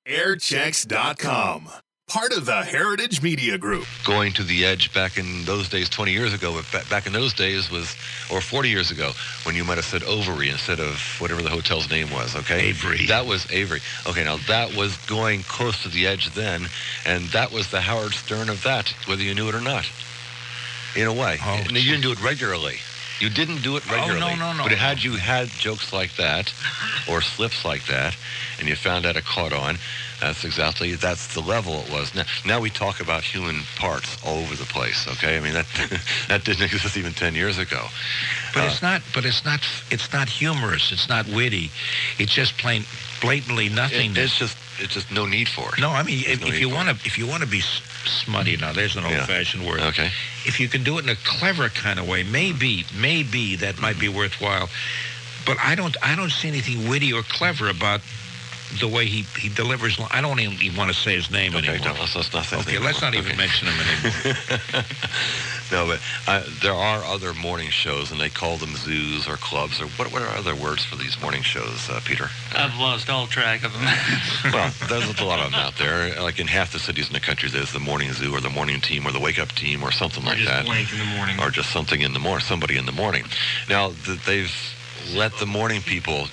Airchecks.com. Part of the Heritage Media Group. Going to the Edge back in those days, 20 years ago, back in those days was, or 40 years ago, when you might have said Overy instead of whatever the hotel's name was, okay? Avery. That was Avery. Okay, now that was going close to the Edge then, and that was the Howard Stern of that, whether you knew it or not, in a way. Oh, you didn't do it regularly. You didn't do it regularly. Oh, no. But had you had jokes like that, or slips like that, and you found out it caught on, that's the level it was. Now we talk about human parts all over the place, okay? I mean, that didn't exist even 10 years ago. But it's not humorous. It's not witty. It's just blatantly nothingness. It's just no need for it. No, I mean, if you want to be smutty, now there's an old-fashioned word. Okay. If you can do it in a clever kind of way, maybe that might be worthwhile. But I don't see anything witty or clever about the way he delivers. I don't even want to say his name anymore. Let's not say his name let's not anymore. even mention him anymore. No, but there are other morning shows, and they call them zoos or clubs, or what are other words for these morning shows, Peter? I've lost all track of them. Well, there's a lot of them out there. Like in half the cities in the country, there's the morning zoo or the morning team or the wake-up team or something like that. Or just blank in the morning. Or just something in the morning, somebody in the morning. Now, they've let the morning people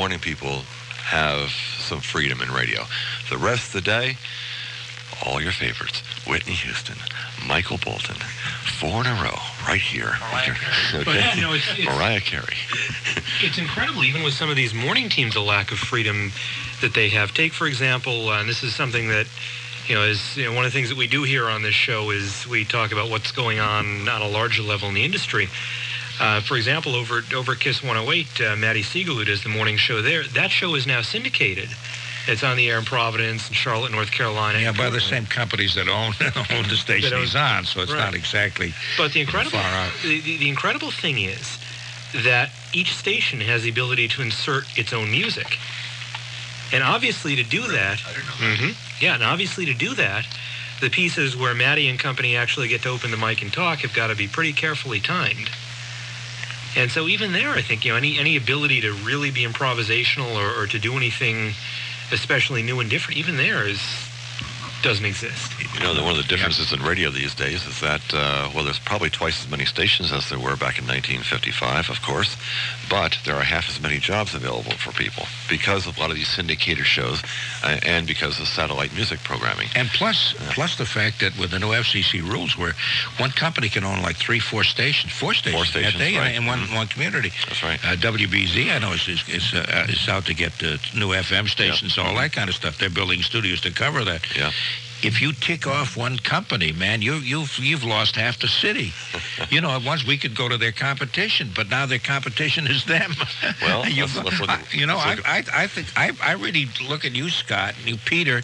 have some freedom in radio. The rest of the day, all your favorites. Whitney Houston, Michael Bolton, 4 in a row, right here. Mariah Carey. Okay. But, yeah, no, it's Mariah Carey. It's incredible, even with some of these morning teams, the lack of freedom that they have. Take, for example, and this is something that, is one of the things that we do here on this show is we talk about what's going on a larger level in the industry. For example, over at KISS 108, Maddie Siegel, who does the morning show there, that show is now syndicated. It's on the air in Providence and Charlotte, North Carolina. Yeah, by the same companies that own the station he's on, so it's right. Not exactly But the incredible, far out. The incredible thing is that each station has the ability to insert its own music. And obviously to do that, and obviously to do that, the pieces where Maddie and company actually get to open the mic and talk have got to be pretty carefully timed. And so even there, I think, any ability to really be improvisational or to do anything especially new and different, even there doesn't exist. One of the differences in radio these days is that, there's probably twice as many stations as there were back in 1955, of course, but there are half as many jobs available for people because of a lot of these syndicator shows and because of satellite music programming. And plus the fact that with the new FCC rules where one company can own like 4 stations right. in one community. That's right. WBZ, I know, is out to get new FM stations, all that kind of stuff. They're building studios to cover that. Yeah. If you tick off one company, man, you've lost half the city. Once we could go to their competition, but now their competition is them. Well, let's look at, I think I really look at you, Scott, and you, Peter.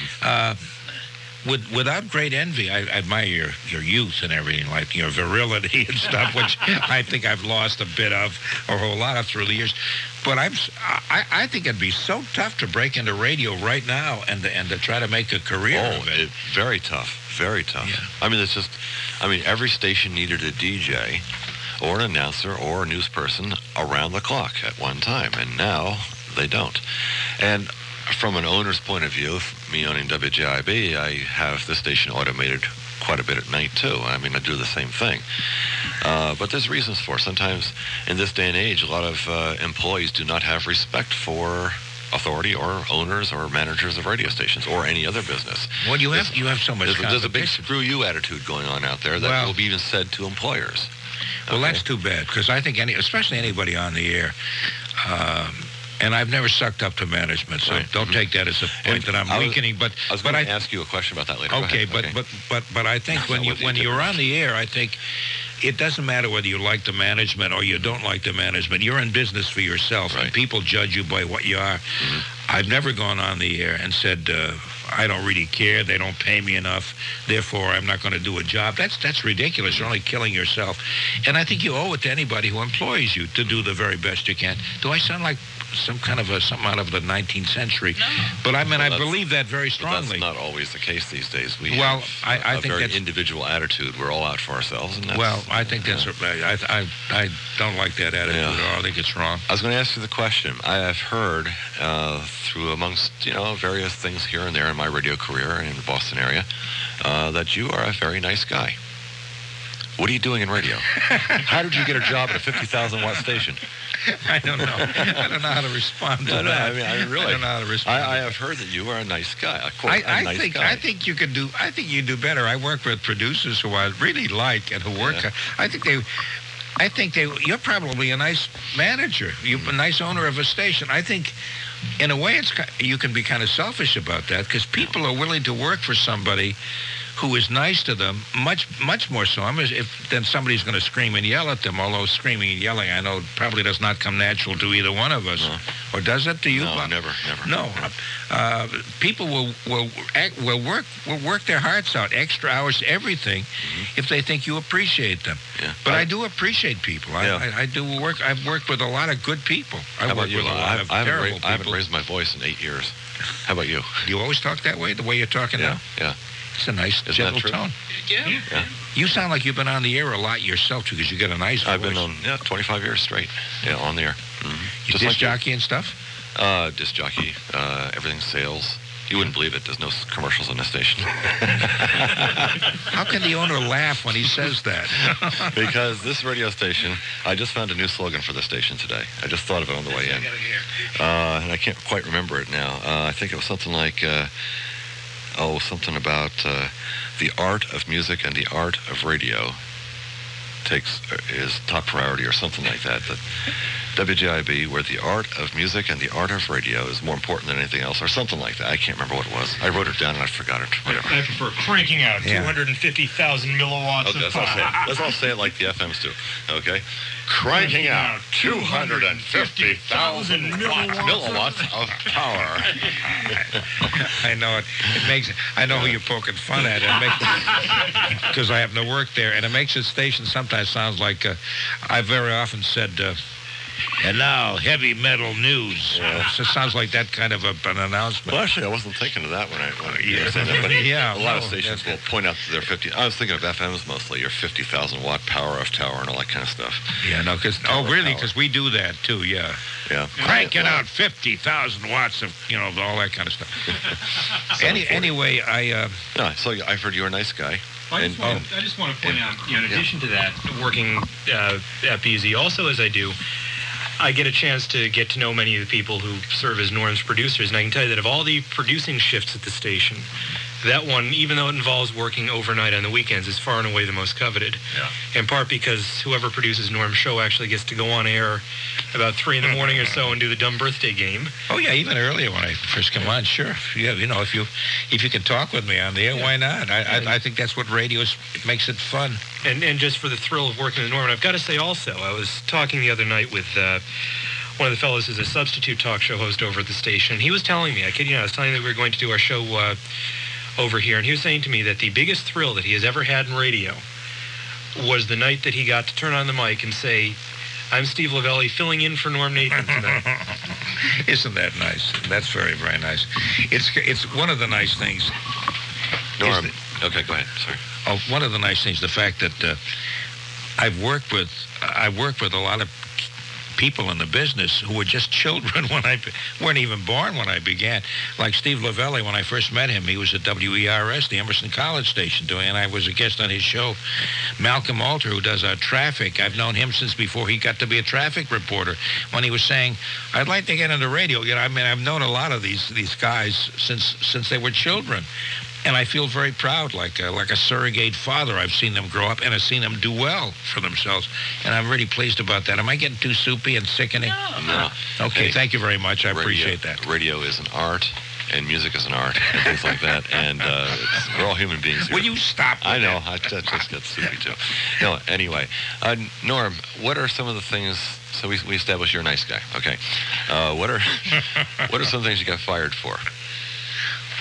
Without great envy, I admire your youth and everything, like your virility and stuff, which I think I've lost a bit of, or a whole lot of through the years. But I think it'd be so tough to break into radio right now and to try to make a career of it. Very tough, very tough. Yeah. Every station needed a DJ or an announcer or a news person around the clock at one time, and now they don't. And from an owner's point of view, me owning WJIB, I have the station automated quite a bit at night, too. I do the same thing. But there's reasons for it. Sometimes in this day and age, a lot of employees do not have respect for authority or owners or managers of radio stations or any other business. Well, you have so much competition. There's a big screw you attitude going on out there that will be even said to employers. Well, that's too bad, because I think especially anybody on the air, and I've never sucked up to management, so don't take that as a point that I'm weakening. But I was going to ask you a question about that later. Okay, but I think when you're on the air, I think it doesn't matter whether you like the management or you don't like the management. You're in business for yourself, and people judge you by what you are. I've never gone on the air and said I don't really care. They don't pay me enough. Therefore, I'm not going to do a job. That's ridiculous. You're only killing yourself. And I think you owe it to anybody who employs you to do the very best you can. Do I sound like some kind of something out of the 19th century? No. But I mean, I believe that very strongly. That's not always the case these days. We Well, have I a think very that's- individual attitude. We're all out for ourselves. And that's, Well, I think that's I don't like that attitude Yeah. at all. I think it's wrong. I was going to ask you the question. I have heard through amongst various things here and there in my radio career in the Boston area that you are a very nice guy. What are you doing in radio? How did you get a job at a 50,000 watt station? I don't know. I don't know how to respond to No, that. I mean, really. I don't know how to respond. I have heard that you are a nice guy. A quote, a nice guy. I think you could do. I think you do better. I work with producers who I really like and who work. Yeah. I think they. You're probably a nice manager. You're a nice owner of a station. I think, in a way, you can be kind of selfish about that because people are willing to work for somebody who is nice to them, much more so than somebody's going to scream and yell at them, although screaming and yelling, I know, probably does not come natural to either one of us. No. Or does it to you? No, never. No. People will work their hearts out, extra hours, everything, if they think you appreciate them. Yeah. But I do appreciate people. Yeah. I do work. I've worked with a lot of good people. How about worked you? with a lot of terrible I haven't people. raised my voice in 8 years. How about you? You always talk that way, the way you're talking now? Yeah. It's a nice, Isn't gentle that true? tone. Yeah. You sound like you've been on the air a lot yourself, too, because you got a nice voice. I've been on 25 years straight. Yeah, on the air. You Just disc like you. jockey and stuff? Disc jockey, everything sales. You wouldn't believe it. There's no commercials on the station. How can the owner laugh when he says that? Because this radio station, I just found a new slogan for the station today. I just thought of it on the way in. And I can't quite remember it now. I think it was something like, something about the art of music and the art of radio is top priority or something like that. That WJIB, where the art of music and the art of radio is more important than anything else, or something like that. I can't remember what it was. I wrote it down and I forgot it. Whatever. I prefer cranking out Yeah. 250,000 milliwatts Okay, of let's all say it. power. Let's all say it like the FMs do. Okay? Cranking out 250,000 milliwatts of power. I know it. I know who you're poking fun at. Because I happen to work there, and it makes the station sometimes sounds like I very often said. And now, heavy metal news. It just sounds like that kind of an announcement. Well, actually, I wasn't thinking of that when you Yeah. were saying that. But Yeah, a lot of no, stations will point out that they're 50. I was thinking of FMs mostly, your 50,000 watt power of tower and all that kind of stuff. Yeah, no, because Power. Because we do that too. Yeah, Yeah. cranking out 50,000 watts of all that kind of stuff. Anyway, So I've heard you're a nice guy. I just want to point out, in addition to that, working at BZ, also as I do, I get a chance to get to know many of the people who serve as Norm's producers, and I can tell you that of all the producing shifts at the station, that one, even though it involves working overnight on the weekends, is far and away the most coveted. Yeah. In part because whoever produces Norm's show actually gets to go on air about 3 in the morning or so and do the dumb birthday game. Oh yeah, even earlier when I first come on, sure. Yeah, if you can talk with me on the air, why not? I think that's what radio is. It makes it fun. And just for the thrill of working with Norm. And I've got to say also, I was talking the other night with one of the fellows who's a substitute talk show host over at the station. He was telling me, I kid you not, I was telling him that we were going to do our show over here, and he was saying to me that the biggest thrill that he has ever had in radio was the night that he got to turn on the mic and say, I'm Steve Lavelli filling in for Norm Nathan tonight. Isn't that nice? That's very, very nice. It's one of the nice things. Norm. Okay, go ahead. Sorry. One of the nice things, the fact that I've worked with a lot of people in the business who were just children when weren't even born when I began. Like Steve Lavelli, when I first met him, he was at WERS, the Emerson College station, and I was a guest on his show. Malcolm Alter, who does our traffic, I've known him since before he got to be a traffic reporter. When he was saying, "I'd like to get into radio," I've known a lot of these guys since they were children. And I feel very proud, like a surrogate father. I've seen them grow up, and I've seen them do well for themselves. And I'm really pleased about that. Am I getting too soupy and sickening? No. Okay, Hey, thank you very much. I appreciate that. Radio is an art, and music is an art, and things like that. And we're all human beings here. Will you stop with I know. that? I just get soupy, too. No, anyway. Norm, what are some of the things... So we established you're a nice guy. Okay. What are some things you got fired for?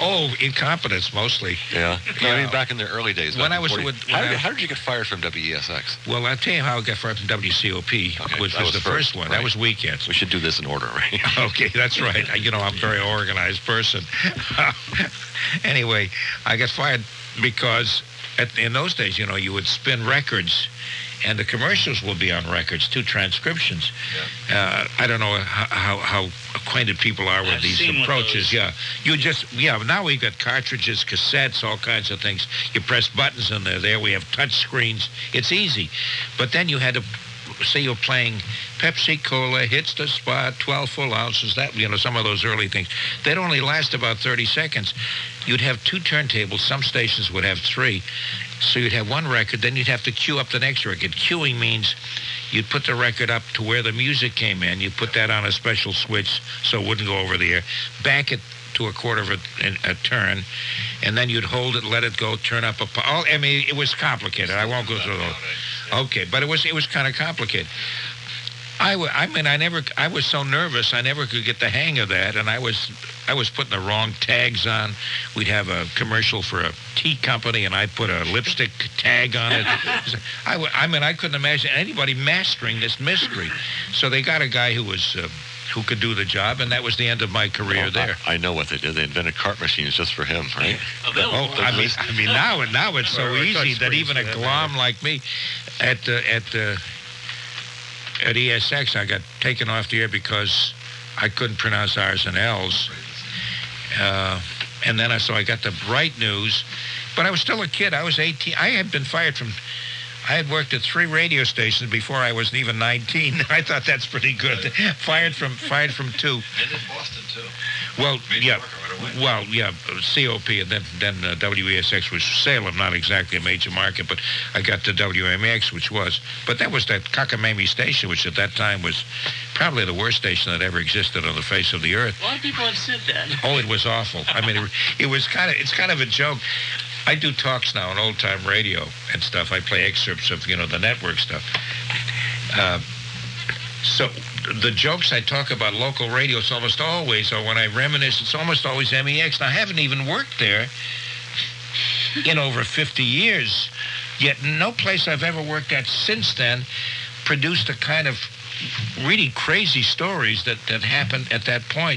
Oh, incompetence mostly. Yeah. No, I Yeah. mean, back in the early days. When back I in was 40 with- how, when did, I- how did you get fired from WESX? Well, I'll tell you how I got fired from WCOP, Okay, which that was was the first first, one. right. That was weekends. We should do this in order, right? Okay, that's right. I'm a very organized person. Anyway, I got fired because in those days, you would spin records, and the commercials will be on records, 2 transcriptions. I don't know how acquainted people are with I've these seen approaches. those. Now we've got cartridges, cassettes, all kinds of things. You press buttons and they're there. We have touch screens. It's easy. But then you had to, say you're playing Pepsi Cola, hits the spot, 12 full ounces, some of those early things. They'd only last about 30 seconds. You'd have 2 turntables. Some stations would have 3. So you'd have one record, then you'd have to cue up the next record. Queuing means you'd put the record up to where the music came in. You'd put that on a special switch so it wouldn't go over the air. Back it to a quarter of a turn, and then you'd hold it, let it go, turn up it was complicated. I won't go through those. Okay, but it was kind of complicated. I was so nervous, I never could get the hang of that, and I was putting the wrong tags on. We'd have a commercial for a tea company, and I'd put a lipstick tag on it. I couldn't imagine anybody mastering this mystery. So they got a guy who could do the job, and that was the end of my career there. I know what they did. They invented cart machines just for him, right? Available. Now it's so Right, easy touch that screens even a for that glom like me at ESX, I got taken off the air because I couldn't pronounce R's and L's. And then I got the right news, but I was still a kid. I was 18. I had been fired from. I had worked at 3 radio stations before I was even 19. I thought that's pretty good. Fired from 2. And in Boston, too. Well, Major yeah. market right away. COP, and then WESX was Salem, not exactly a major market, but I got to WMX, which was. But that was that Cockamamie station, which at that time was probably the worst station that ever existed on the face of the earth. A lot of people have said that. Oh, it was awful. I mean, it's kind of a joke. I do talks now on old-time radio and stuff. I play excerpts of, the network stuff. So the jokes I talk about local radio, it's almost always, or when I reminisce, it's almost always MEX. Now, I haven't even worked there in over 50 years, yet no place I've ever worked at since then produced a kind of really crazy stories that happened at that point.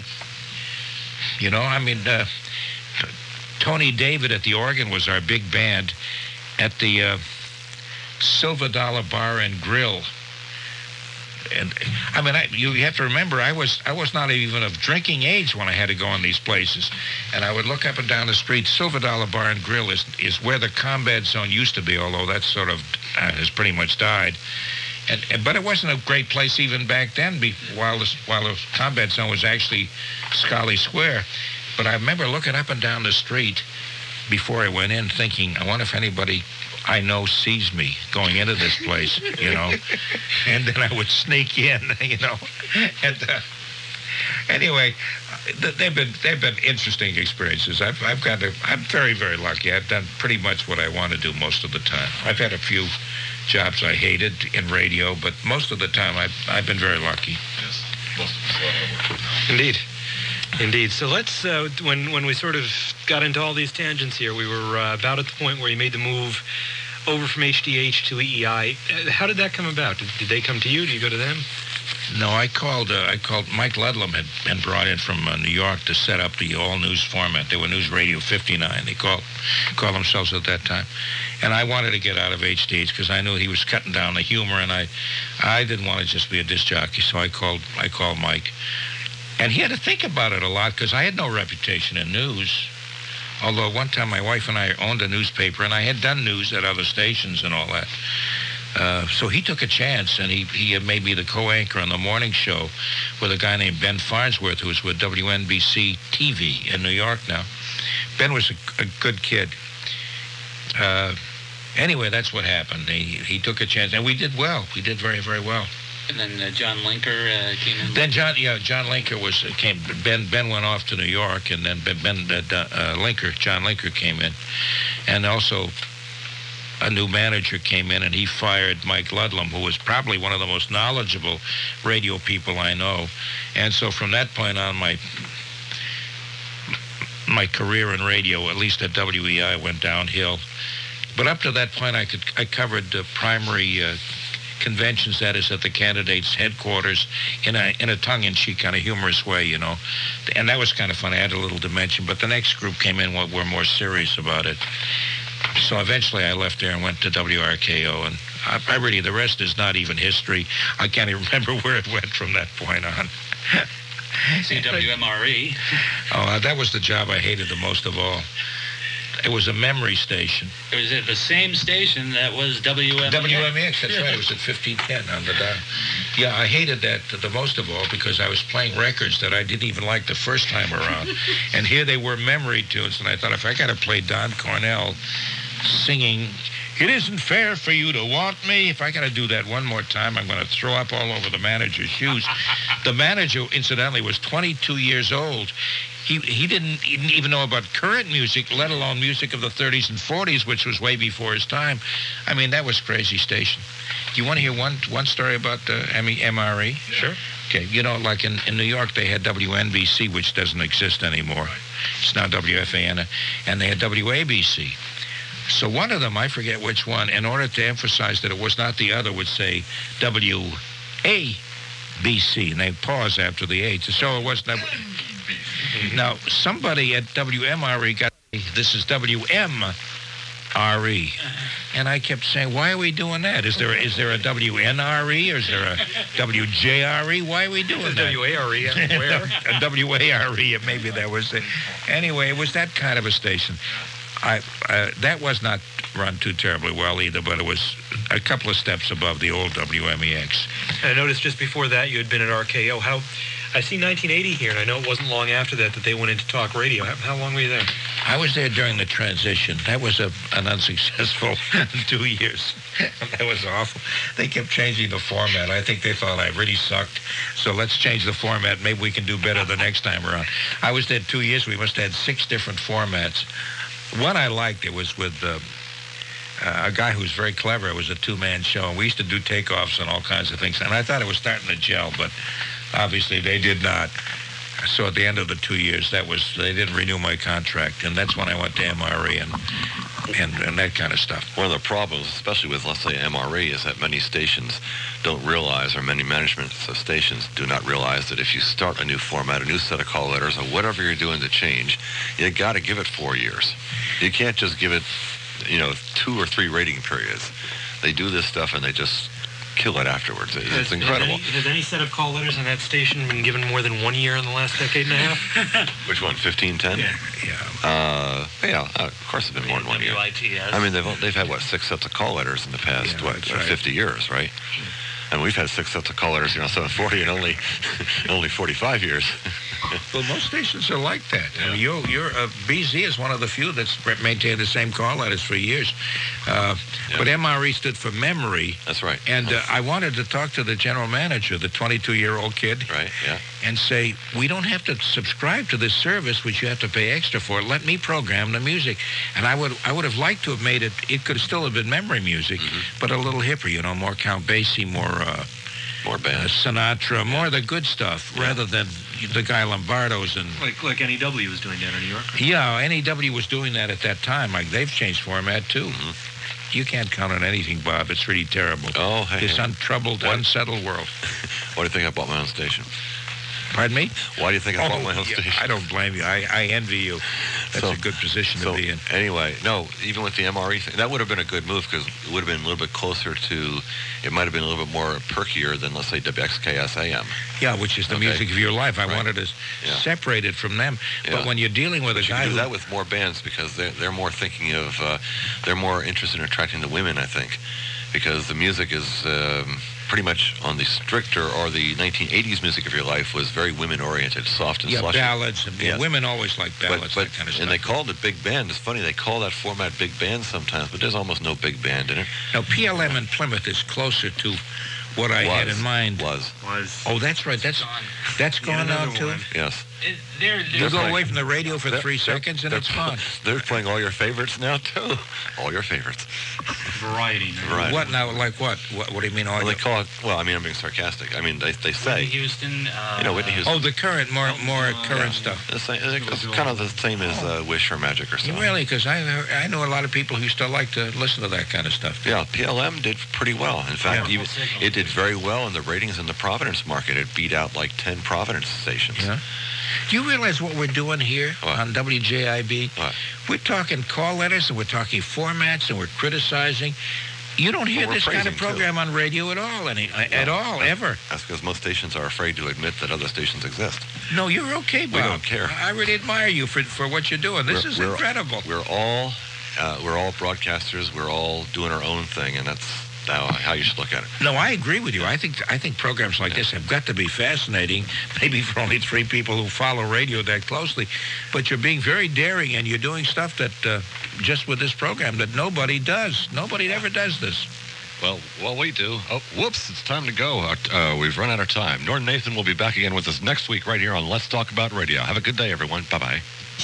Tony David at the organ was our big band at the Silver Dollar Bar and Grill. And you have to remember, I was not even of drinking age when I had to go in these places, and I would look up and down the street. Silver Dollar Bar and Grill is where the combat zone used to be, although that sort of has pretty much died. But it wasn't a great place even back then, while the combat zone was actually Scully Square. But I remember looking up and down the street before I went in, thinking, I wonder if anybody I know sees me going into this place, and then I would sneak in, and anyway, they've been interesting experiences. I'm very, very lucky. I've done pretty much what I want to do most of the time. I've had a few jobs I hated in radio, but most of the time I've been very lucky. Yes. Most of it's a lot of work. Indeed. So let's, when we sort of got into all these tangents here, we were about at the point where you made the move over from HDH to EEI. How did that come about? Did they come to you? Did you go to them? No, I called Mike Ludlam had been brought in from New York to set up the all-news format. They were News Radio 59. They called themselves at that time. And I wanted to get out of HDH because I knew he was cutting down the humor, and I didn't want to just be a disc jockey, so I called Mike. And he had to think about it a lot because I had no reputation in news. Although one time my wife and I owned a newspaper, and I had done news at other stations and all that. So he took a chance, and he made me the co-anchor on the morning show with a guy named Ben Farnsworth, who was with WNBC TV in New York now. Ben was a good kid. Anyway, that's what happened. He took a chance, and we did well. We did very, very well. And then John Linker came in. Then John Linker came. Ben went off to New York, and then John Linker came in, and also a new manager came in, and he fired Mike Ludlam, who was probably one of the most knowledgeable radio people I know. And so from that point on, my career in radio, at least at WEI, went downhill. But up to that point, I covered primary conventions, that is, at the candidates' headquarters in a tongue-in-cheek kind of humorous way, you know. And that was kind of fun. I had a little dimension. But the next group came in were more serious about it. So eventually I left there and went to WRKO. And I really, the rest is not even history. I can't even remember where it went from that point on. See, WMRE. Oh, that was the job I hated the most of all. It was a memory station. It was at the same station that was WMX. WMX, that's right. It was at 1510 on the dial. Yeah, I hated that the most of all because I was playing records that I didn't even like the first time around. And here they were memory tunes, and I thought, if I got to play Don Cornell singing, "It isn't fair for you to want me," if I got to do that one more time, I'm going to throw up all over the manager's shoes. The manager, incidentally, was 22 years old. He didn't even know about current music, let alone music of the 30s and 40s, which was way before his time. I mean, that was crazy station. Do you want to hear one story about MRE? Sure. Okay, you know, like in New York, they had WNBC, which doesn't exist anymore. It's now WFAN, and they had WABC. So one of them, I forget which one, in order to emphasize that it was not the other, would say WABC, and they'd pause after the A to show it wasn't. Now, somebody at WMRE got, this is WMRE. And I kept saying, why are we doing that? Is there a WNRE or is there a WJRE? Why are we doing that? WARE, where? A WARE, maybe that was it. Anyway, it was that kind of a station. That was not run too terribly well either, but it was a couple of steps above the old WMEX. And I noticed just before that you had been at RKO. I see 1980 here, and I know it wasn't long after that they went into talk radio. How long were you there? I was there during the transition. That was an unsuccessful 2 years. That was awful. They kept changing the format. I think they thought I really sucked. So let's change the format. Maybe we can do better the next time around. I was there 2 years. We must have had 6 different formats. One I liked, it was with a guy who was very clever. It was a 2-man show, and we used to do takeoffs and all kinds of things. And I thought it was starting to gel, but obviously they did not. So at the end of the 2 years, they didn't renew my contract, and that's when I went to MRE and that kind of stuff. One of the problems, especially with, let's say, MRE, is that many stations don't realize, or many managements of stations do not realize, that if you start a new format, a new set of call letters, or whatever you're doing to change, you got to give it 4 years. You can't just give it, 2 or 3 rating periods. They do this stuff and they just kill it afterwards. It's incredible. Has any set of call letters on that station been given more than 1 year in the last decade and a half? Which one? 1510? Yeah. Of course, it's been more than 1 year. WITS. I mean, they've had 6 sets of call letters in the past 50 years, right? And we've had 6 sets of call letters, 740 and only 45 years. Well, most stations are like that. Yeah. I mean, you're BZ is one of the few that's maintained the same call letters for years. But MRE stood for memory. That's right. And I wanted to talk to the general manager, the 22-year-old kid. Right, yeah. And say, we don't have to subscribe to this service, which you have to pay extra for. Let me program the music. And I would have liked to have made it could still have been memory music, but a little hipper, more Count Basie, more bands. Sinatra, more of the good stuff, rather than the Guy Lombardos and like NEW was doing down in New York. Yeah, NEW was doing that at that time. Like they've changed format too. You can't count on anything, Bob. It's really terrible. Oh, hey. This untroubled, unsettled world. Why do you think I bought my own station? Pardon me? Why do you think I bought my own station? I don't blame you. I envy you. That's a good position to be in. Anyway, no, even with the MRE thing, that would have been a good move because it would have been a little bit closer to, it might have been a little bit more perkier than, let's say, WXKS AM. Yeah, which is the music of your life. I wanted to separate it from them. But when you're dealing with a guy you can do that with more bands because they're more thinking of, they're more interested in attracting the women, I think, because the music is pretty much on the stricter or the 1980s music of your life was very women-oriented, soft and slushy. Ballads. And women always like ballads, that kind of stuff. And they called it big band. It's funny, they call that format big band sometimes, but there's almost no big band in it. Now, PLM in Plymouth is closer to what I had in mind. Was. Oh, that's right. That's gone now, too? one. Yes. You go away from the radio for 3 seconds, and it's gone. They're playing all your favorites now, too. All your favorites. Variety. Right. What now? Like what? What do you mean? Well, they call it, well, I mean, I'm being sarcastic. I mean, they say, Whitney Houston. Whitney Houston. Oh, the current, more current stuff. The same, it's kind of the same as Wish or Magic or something. Really? Because I know a lot of people who still like to listen to that kind of stuff. Yeah, PLM did pretty well. In fact, it did very well in the ratings in the Providence market. It beat out like 10 Providence stations. Yeah. Do you realize what we're doing here What? on WJIB? What? We're talking call letters, and we're talking formats, and we're criticizing. You don't hear Well, we're this kind of praising, too. program on radio at all, ever. That's because most stations are afraid to admit that other stations exist. No, you're okay, Bob. We don't care. I really admire you for what you're doing. This is incredible. We're all broadcasters. We're all doing our own thing, and that's how you should look at it. No, I agree with you. I think programs like this have got to be fascinating, maybe for only 3 people who follow radio that closely. But you're being very daring, and you're doing stuff that, just with this program, that nobody does. Nobody ever does this. Well, we do. Oh, whoops, it's time to go. We've run out of time. Norton Nathan will be back again with us next week right here on Let's Talk About Radio. Have a good day, everyone. Bye-bye.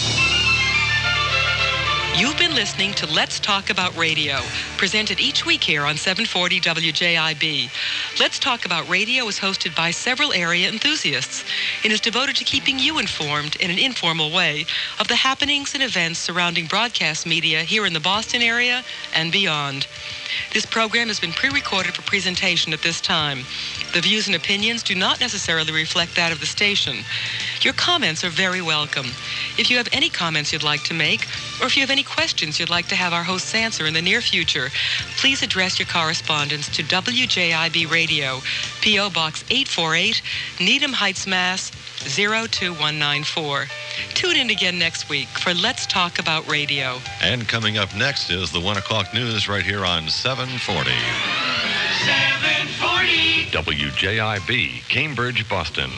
You've been listening to Let's Talk About Radio, presented each week here on 740 WJIB. Let's Talk About Radio is hosted by several area enthusiasts and is devoted to keeping you informed in an informal way of the happenings and events surrounding broadcast media here in the Boston area and beyond. This program has been pre-recorded for presentation at this time. The views and opinions do not necessarily reflect that of the station. Your comments are very welcome. If you have any comments you'd like to make, or if you have any questions you'd like to have our hosts answer in the near future, please address your correspondence to WJIB Radio, P.O. Box 848, Needham Heights, Mass. 02194. Tune in again next week for Let's Talk About Radio. And coming up next is the 1 o'clock news right here on 740. 740. WJIB, Cambridge, Boston.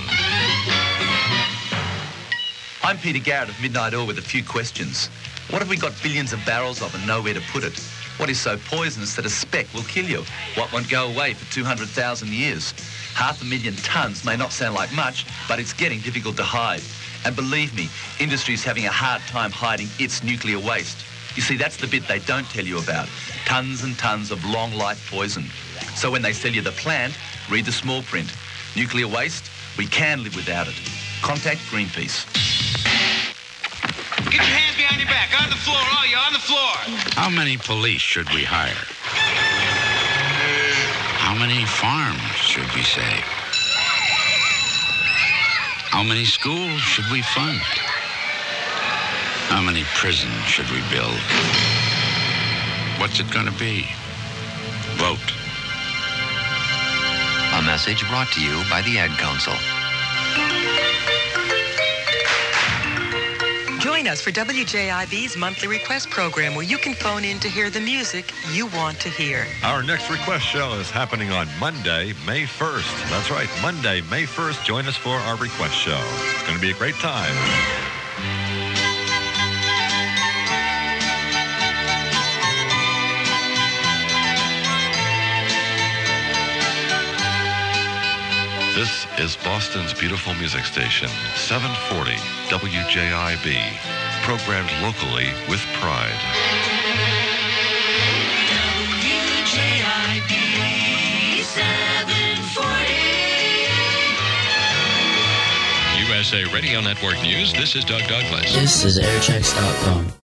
I'm Peter Garrett of Midnight Oil with a few questions. What have we got billions of barrels of and nowhere to put it? What is so poisonous that a speck will kill you? What won't go away for 200,000 years? 500,000 tons may not sound like much, but it's getting difficult to hide. And believe me, industry's having a hard time hiding its nuclear waste. You see, that's the bit they don't tell you about. Tons and tons of long-life poison. So when they sell you the plant, read the small print. Nuclear waste, we can live without it. Contact Greenpeace. Get your hands behind your back. On the floor, all you, on the floor. How many police should we hire? How many farms should we save? How many schools should we fund? How many prisons should we build? What's it going to be? Vote. A message brought to you by the Ad Council. Join us for WJIB's monthly request program where you can phone in to hear the music you want to hear. Our next request show is happening on Monday, May 1st. That's right, Monday, May 1st. Join us for our request show. It's going to be a great time. This is Boston's beautiful music station, 740 WJIB, programmed locally with pride. WJIB 740. USA Radio Network News, this is Doug Douglas. This is Airchecks.com.